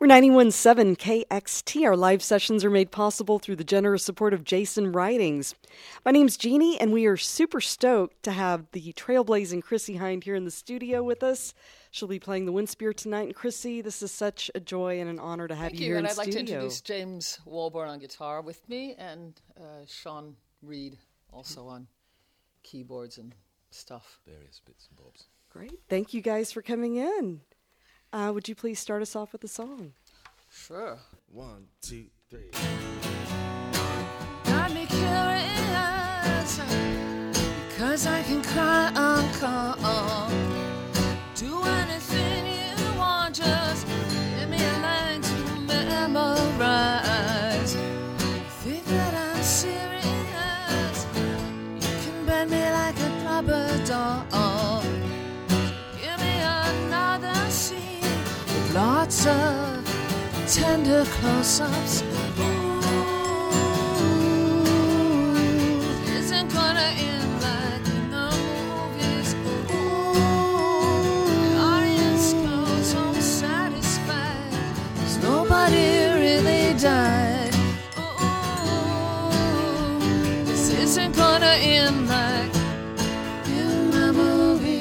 We're 91.7 KXT. Our live sessions are made possible through the generous support of Jason Writings. My name's Jeannie, and we are super stoked to have the trailblazing Chrissie Hynde here in the studio with us. She'll be playing the Windspear tonight. And Chrissie, this is such a joy and an honor to have you here in the studio. And I'd like to introduce James Walborn on guitar with me, and Sean Reed also on keyboards and stuff. Various bits and bobs. Great. Thank you guys for coming in. Would you please start us off with a song? Sure. 1, 2, 3. Got me curious, because I can cry on call. Do anything you want, just give me a line to memorize. Think that I'm serious, you can bend me like a rubber doll. Give me another scene, lots of tender close-ups. Ooh, isn't gonna end like in the movies. Ooh, the audience goes home satisfied, 'cause nobody really died. Ooh, this isn't gonna end like in the movies.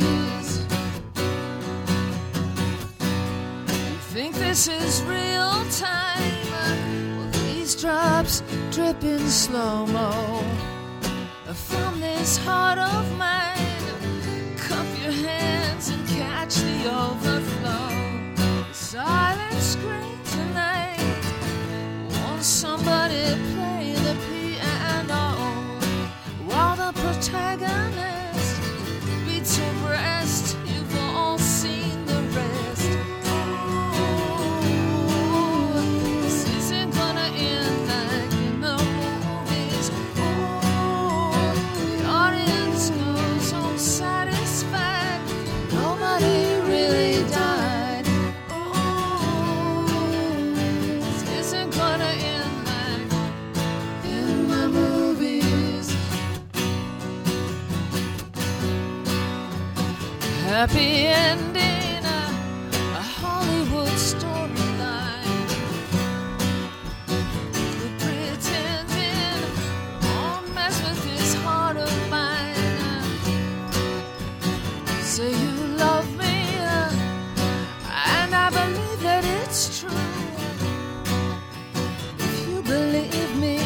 Think this is real time? Well, these drops drip in slow-mo from this heart of mine. Cup your hands and catch the overflow. The silent scream tonight. Won't somebody play the piano while the protagonist beats her breast? You've all seen the rest. Happy ending, a Hollywood storyline. We're pretending, won't mess with this heart of mine. Say you love me, and I believe that it's true. If you believe me,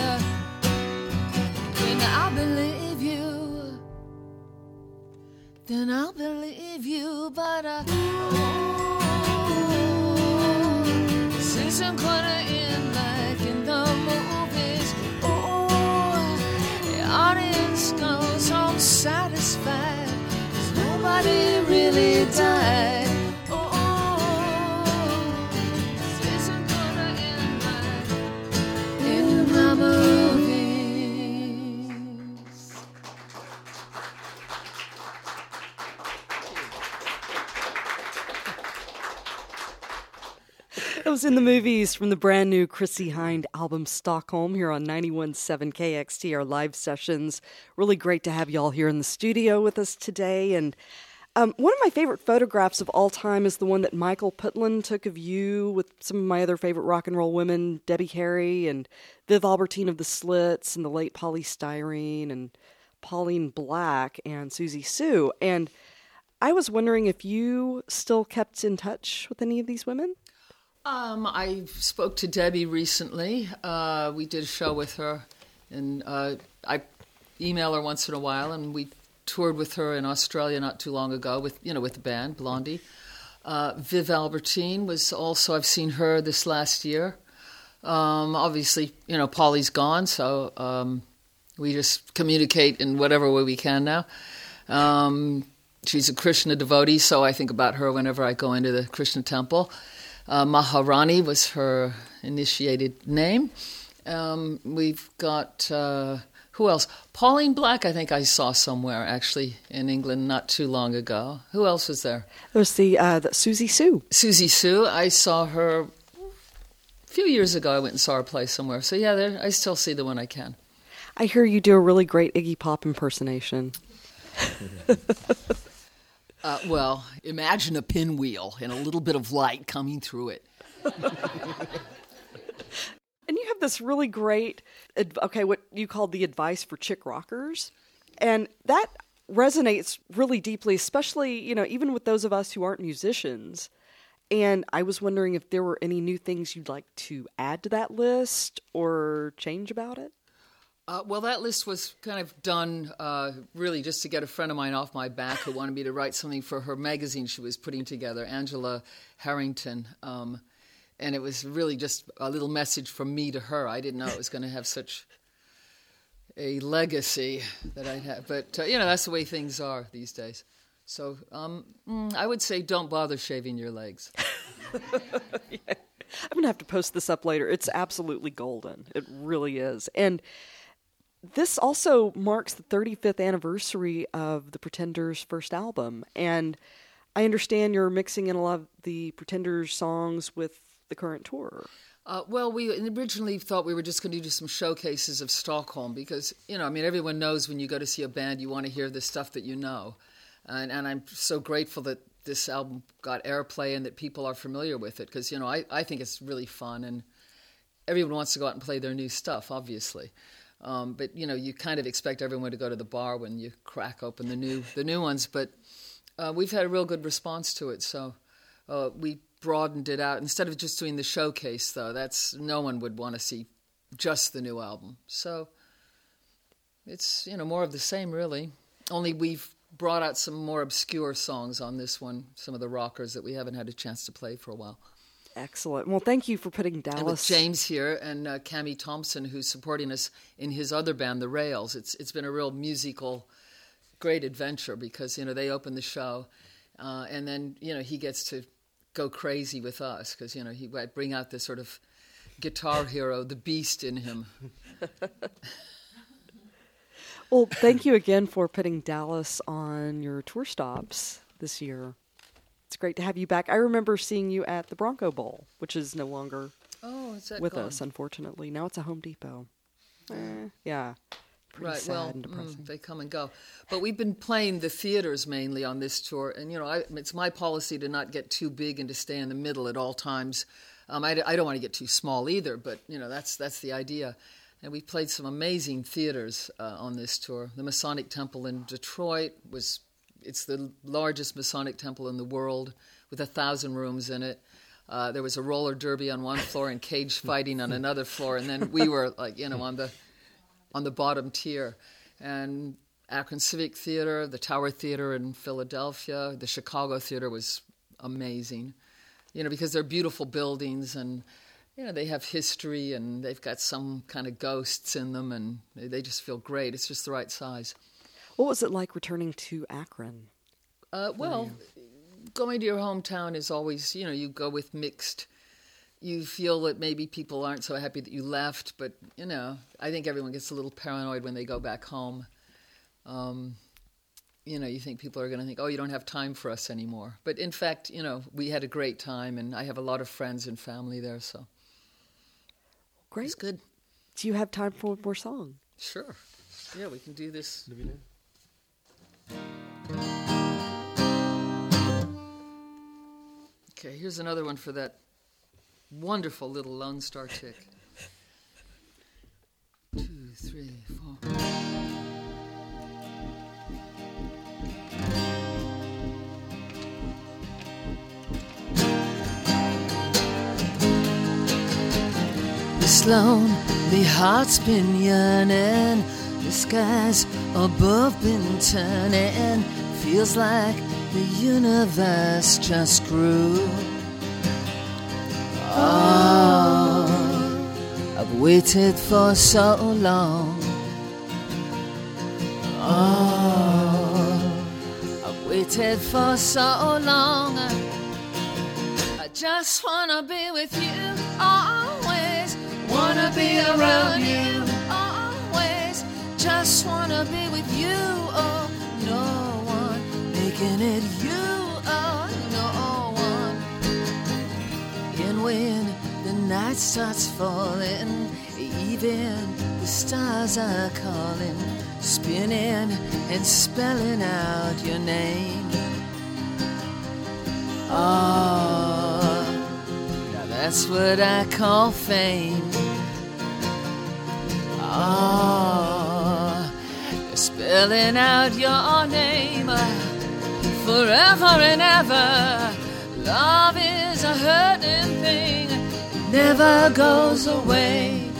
then I'll believe you. Then I'll believe you, but this isn't gonna end like in the movies. The audience goes home satisfied, 'cause nobody really died. This isn't gonna end like in the movies. That was In the Movies from the brand new Chrissie Hynde album Stockholm here on 91.7 KXT, our live sessions. Really great to have you all here in the studio with us today. And one of my favorite photographs of all time is the one that Michael Putland took of you with some of my other favorite rock and roll women, Debbie Harry and Viv Albertine of the Slits and the late Polly Styrene and Pauline Black and Susie Sue. And I was wondering if you still kept in touch with any of these women? I spoke to Debbie recently. We did a show with her, and I email her once in a while, and we toured with her in Australia not too long ago with the band Blondie. Viv Albertine was also, I've seen her this last year. Obviously, Polly's gone, so we just communicate in whatever way we can now. She's a Krishna devotee, so I think about her whenever I go into the Krishna temple. Maharani was her initiated name. We've got, who else? Pauline Black, I think I saw somewhere, actually, in England not too long ago. Who else was there? There's the Susie Sue. Susie Sue. I saw her a few years ago. I went and saw her play somewhere. So, yeah, I still see them when I can. I hear you do a really great Iggy Pop impersonation. Well, imagine a pinwheel and a little bit of light coming through it. And you have this really great, what you called the advice for chick rockers. And that resonates really deeply, especially, even with those of us who aren't musicians. And I was wondering if there were any new things you'd like to add to that list or change about it? Well, that list was kind of done really just to get a friend of mine off my back who wanted me to write something for her magazine she was putting together, Angela Harrington. And it was really just a little message from me to her. I didn't know it was going to have such a legacy that I'd have. But, that's the way things are these days. So I would say don't bother shaving your legs. Yeah. I'm going to have to post this up later. It's absolutely golden. It really is. And this also marks the 35th anniversary of the Pretenders' first album. And I understand you're mixing in a lot of the Pretenders songs with the current tour. Well, we originally thought we were just going to do some showcases of Stockholm because, everyone knows when you go to see a band, you want to hear the stuff that you know. And I'm so grateful that this album got airplay and that people are familiar with it because, I think it's really fun and everyone wants to go out and play their new stuff, obviously. But, you kind of expect everyone to go to the bar when you crack open the new ones. But we've had a real good response to it, so we broadened it out. Instead of just doing the showcase, though, no one would want to see just the new album. So it's, more of the same, really. Only we've brought out some more obscure songs on this one, some of the rockers that we haven't had a chance to play for a while. Excellent. Well, thank you for putting Dallas. And with James here and Cammy Thompson, who's supporting us in his other band, The Rails. It's been a real musical, great adventure because, they open the show and then, he gets to go crazy with us because, he might bring out this sort of guitar hero, the beast in him. Well, thank you again for putting Dallas on your tour stops this year. It's great to have you back. I remember seeing you at the Bronco Bowl, which is no longer with us, unfortunately. Now it's a Home Depot. Yeah. Pretty right, sad and depressing. They come and go. But we've been playing the theaters mainly on this tour. And, it's my policy to not get too big and to stay in the middle at all times. I don't want to get too small either, but, that's the idea. And we played some amazing theaters on this tour. The Masonic Temple in Detroit it's the largest Masonic temple in the world with 1,000 rooms in it. There was a roller derby on one floor and cage fighting on another floor. And then we were on the bottom tier. And Akron Civic Theater, the Tower Theater in Philadelphia, the Chicago Theater was amazing. Because they're beautiful buildings and, they have history and they've got some kind of ghosts in them and they just feel great. It's just the right size. What was it like returning to Akron? Well, going to your hometown is always, you go with mixed. You feel that maybe people aren't so happy that you left, but, I think everyone gets a little paranoid when they go back home. You think people are going to think, oh, you don't have time for us anymore. But in fact, we had a great time, and I have a lot of friends and family there, so. Great. It's good. Do you have time for one more song? Sure. Yeah, we can do this. Okay, here's another one for that wonderful little Lone Star chick. 2, 3, 4. This lonely heart's been yearning, the skies above been turning, feels like the universe just grew. Oh, I've waited for so long. Oh, I've waited for so long. I just wanna be with you always. Wanna be around you always. Just wanna be with you. Oh, no one making it you. Oh, no one. And when the night starts falling, even the stars are calling, spinning and spelling out your name. Oh, now That's what I call fame. Oh, you're spelling out your name forever and ever. Love is a hurting thing, never goes away.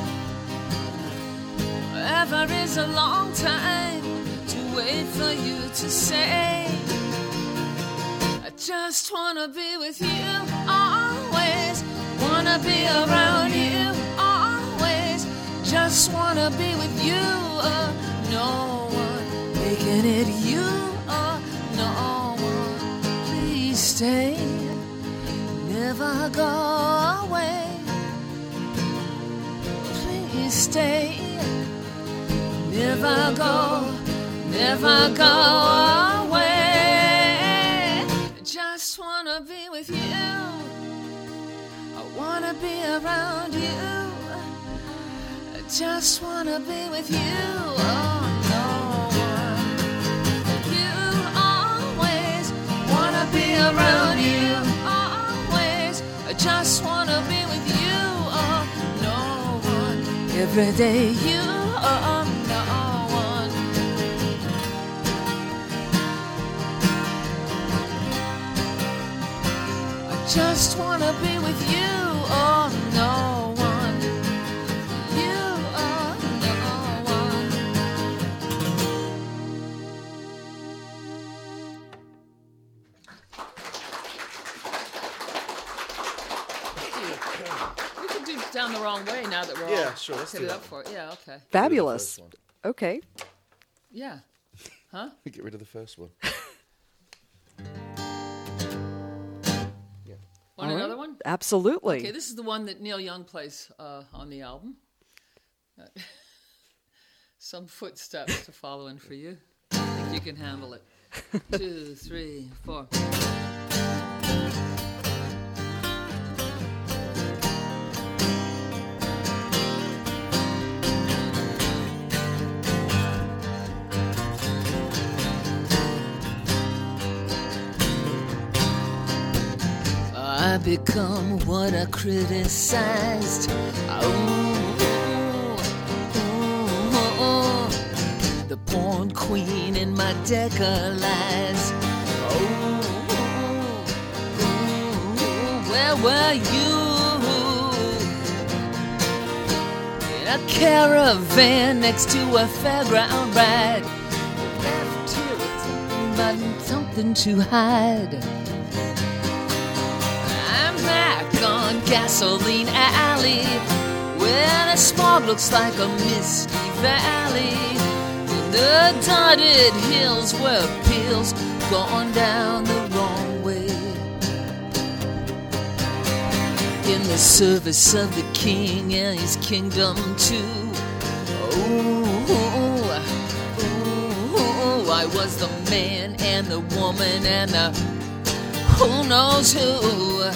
Forever is a long time to wait for you to say, I just wanna be with you always, wanna be around you always, just wanna be with you, no one making it you, no one, please stay, never go away, please stay, never go away. Just wanna be with you, I wanna be around you, I just wanna be with you, oh no one. You always wanna be around you, always, I just wanna be with you, oh no one. Every day you, oh no one. I just wanna be with you, oh no one. You, oh no one. We could do Down the Wrong Way now that we're Yeah, all sure, let's hit do it that up for it. Yeah, okay. Fabulous. Get rid of Okay. Yeah. Huh? the first one. Get rid of the first one. Want All right. another one? Absolutely. Okay, this is the one that Neil Young plays on the album. Some footsteps to follow in for you. I think you can handle it. 2, 3, 4. I become what I criticized. The porn queen in my deck of lies. Where were you? In a caravan next to a fairground ride. Left here with something but something to hide. Back on Gasoline Alley, where the smog looks like a misty valley. In the dotted hills where pills gone down the wrong way. In the service of the king and his kingdom too. I was the man and the woman and the who knows who.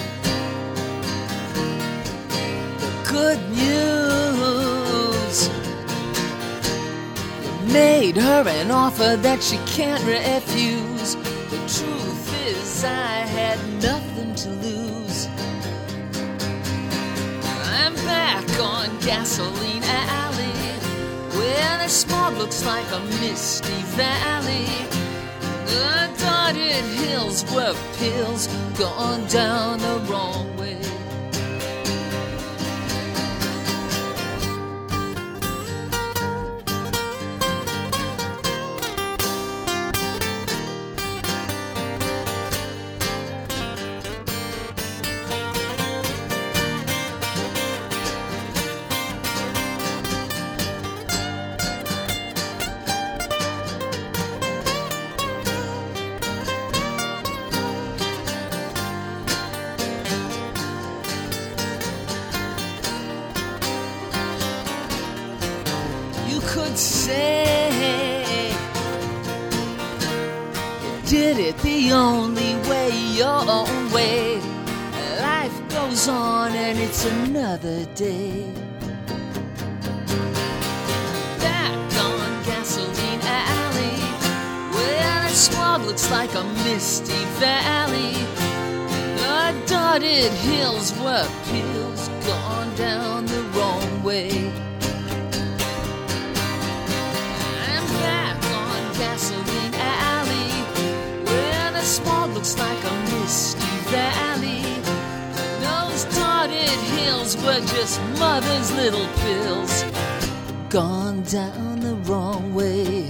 Good news, you made her an offer that she can't refuse. The truth is I had nothing to lose. I'm back on Gasoline Alley, where the smog looks like a misty valley. The dotted hills were pills gone down the wrong way. Say you did it the only way, your own way. Life goes on and it's another day. Back on Gasoline Alley, where the smog looks like a misty valley. The started hills were pills gone down the wrong way. I'm back on Gasoline Alley, where the smog looks like a misty valley. Those dotted hills were just mother's little pills gone down the wrong way.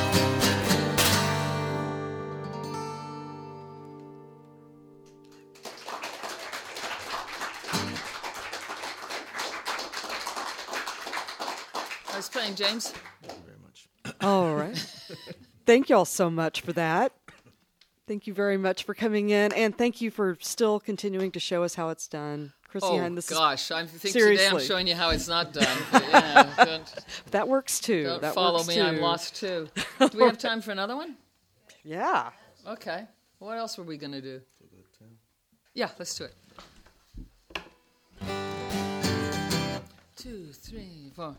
Nice playing, James. Thank you very much. All right. Thank you all so much for that. Thank you very much for coming in, and thank you for still continuing to show us how it's done. Chrissy Oh, Hine, this gosh. I think seriously. today I'm showing you how it's not done. But, don't that works too. don't that follow works me. too. I'm lost, too. Do we have time for another one? Yeah. Okay. What else were we going to do? Yeah, let's do it. 2, 3, 4.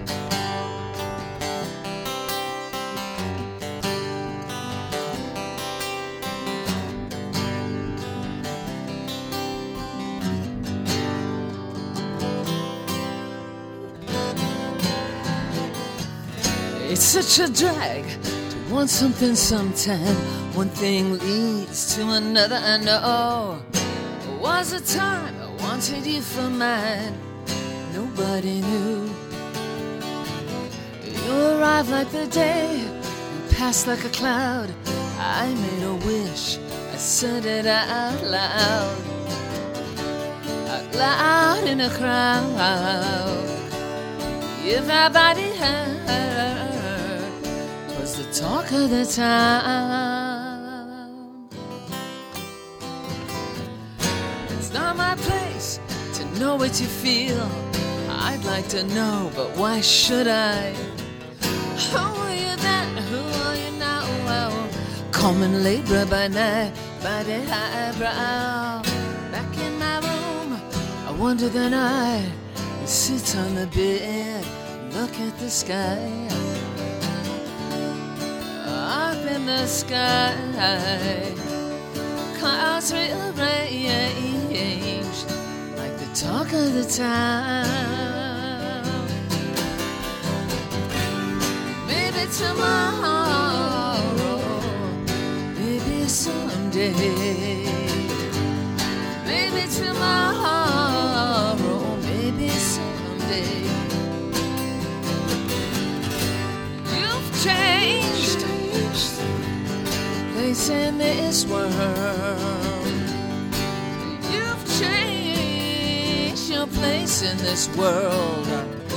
It's such a drag to want something sometime. One thing leads to another, I know. There was a time I wanted you for mine. Nobody knew. You arrived like the day, you passed like a cloud. I made a wish, I said it out loud. Out loud in a crowd. Everybody heard, 'twas the talk of the town. It's not my place to know what you feel. I'd like to know, but why should I? Who are you then? Who are you now? Common laborer by night, by day highbrow. Back in my room, I wonder the night. Sit on the bed, look at the sky. Up in the sky, clouds rearranged like the talk of the town. Maybe tomorrow, maybe someday, maybe tomorrow, maybe someday. You've changed place in this world. You've changed your place in this world.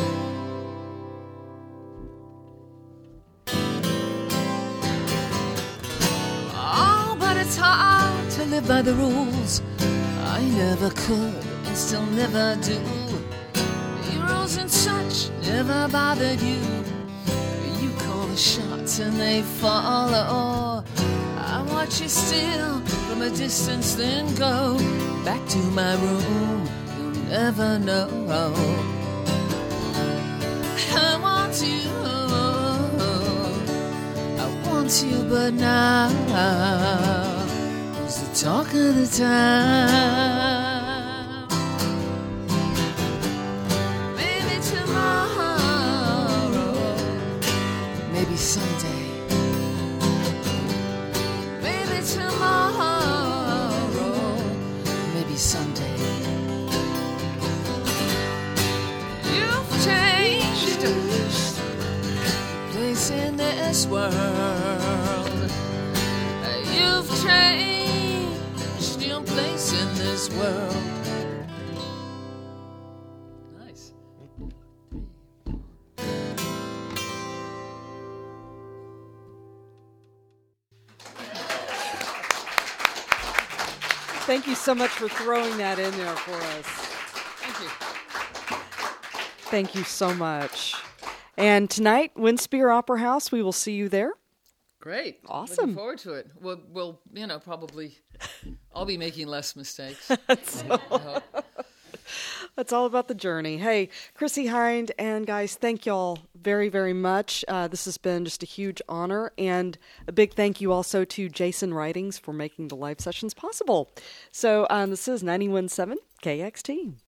Oh, but it's hard to live by the rules. I never could and still never do. Heroes and such never bothered you. You call the shots and they follow. I watch you still from a distance, then go back to my room. You'll never know. I want you, but now who's the talk of the town? Maybe tomorrow, maybe someday. Maybe tomorrow, maybe someday. You've changed place in this world. You've changed your place in this world. Nice. Thank you so much for throwing that in there for us. Thank you. Thank you so much. And tonight, Winspear Opera House, we will see you there. Great. Awesome. Looking forward to it. We'll probably, I'll be making less mistakes. It's all about the journey. Hey, Chrissie Hynde and guys, thank y'all very, very much. This has been just a huge honor, and a big thank you also to Jason Writings for making the live sessions possible. So this is 91.7 KXT.